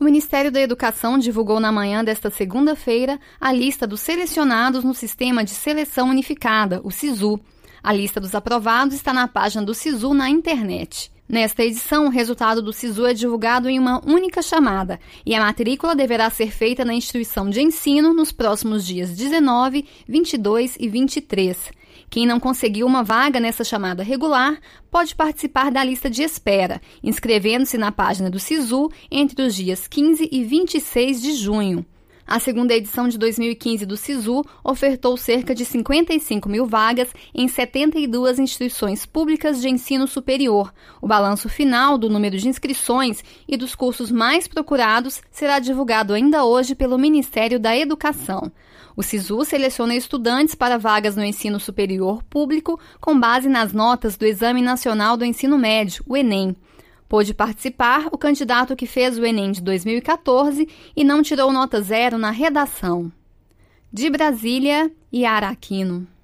O Ministério da Educação divulgou na manhã desta segunda-feira a lista dos selecionados no Sistema de Seleção Unificada, o SISU. A lista dos aprovados está na página do SISU na internet. Nesta edição, o resultado do SISU é divulgado em uma única chamada e a matrícula deverá ser feita na instituição de ensino nos próximos dias 19, 22 e 23. Quem não conseguiu uma vaga nessa chamada regular pode participar da lista de espera, inscrevendo-se na página do SISU entre os dias 15 e 26 de junho. A segunda edição de 2015 do SISU ofertou cerca de 55 mil vagas em 72 instituições públicas de ensino superior. O balanço final do número de inscrições e dos cursos mais procurados será divulgado ainda hoje pelo Ministério da Educação. O SISU seleciona estudantes para vagas no ensino superior público com base nas notas do Exame Nacional do Ensino Médio, o Enem. Pôde participar o candidato que fez o Enem de 2014 e não tirou nota 0 na redação. De Brasília, Yara Aquino.